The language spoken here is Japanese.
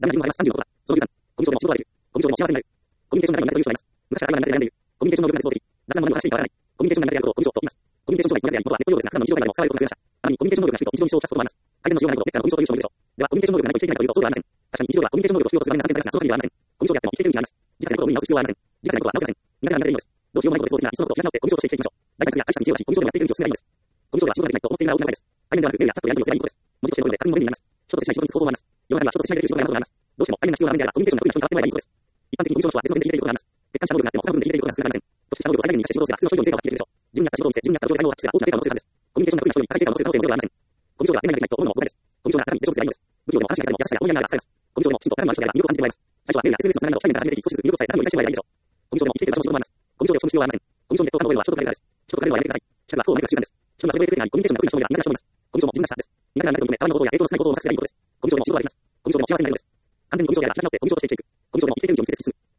ダメな順を表す30のことは、その13、コミュ障でも仕事ができる。コミュ障でも幸せになる。コミュニケーションができるという人がいます。昔から今になって悩んでいる。コミュニケーション能力が絶望的。雑談の話に変わらない。コミュニケーションが苦手であることをコミュ障と言います。コミュニケーション障害になることはネット用語ですが、普段の日常会話でも使われることが増えました。ある意味、コミュニケーション能力が低いと日常に生じたこともあります。改善のしようがないことを別からのコミュ障という人もいるでしょう。では、コミュニケーション能力がないと生きていけないというと、そうではありません。確かに日常ではコミュニケーション能力を必要とする場面が散々ですが、その限りではありません。コミュ障であっても生きていける道があります。自家性のことを見直す必要はありません。自家性のことは直せません。苦手なら苦手でいいのです。どうしようもないことで絶望的な、いっそのことを開き直ってコミュ障として生きていきましょう。大体先や愛した道をし、コミュ障でもやっていける道を進めばいいのです。コミュ障では仕事ができないと思っているなら大きな場合です。対面ではなく、メールやチャットでやり取りをすればいいことです。文字としてのことで確認の意味になります。人と接しない仕事に就く方法もあります。世の中には人と接しないできる仕事が山ほどあります。どうしても対面が必要な場面であればコミュニケーションが得意な人に代わってもらえばいいことです。一般的にコミュ障の人は別の点で生きていることがあります。別感者能力があっても他の部分で生きていることが少なくありません。そして者能力を最大限に生かし仕事をすれば普通の人以上に成果を発揮できるでしょう。自分に合った仕事を見せ、自分に合った状態を発揮すれば大きな成果を残せるはずです。コミュニケーションが得意な人に高い成果を残せる可能性もありません。コミュ障では何ができないと思うのも誤解です。コミュ障が中身で勝負すればいいのです。不器用でも話し相手でも優しさや思いやりがあれば使えます。コミュ障でもきちんと他の人の相手で魅力を感じてもらいます。最初はメールや SNS のつながりなど非対面から始めていき、少しずつ魅力を伝え、他の人に対してもらえばいいでしょう。コミュ障でも生きていける場所の仕事もあります。コミュ障で落ち込む必要はありません。コミュ障でネットを他の覚えるのは人と彼らです。人と彼らはやめてください。人が不幸を何か習慣です。人がそれをやってくれないコミュニケーションが得意な人では苦手な人もいます。コミュ障も自分らしさです。苦手なら苦手を認め、他人のことをや影響のしないことを模索すればいいことです。コミュ障でも仕事ができます。コミュ障でも幸せになれるのです。完全にコミュ障であれば開き直ってコミュ障として生きていく。コミュ障でも生きていける道を見つけて進む。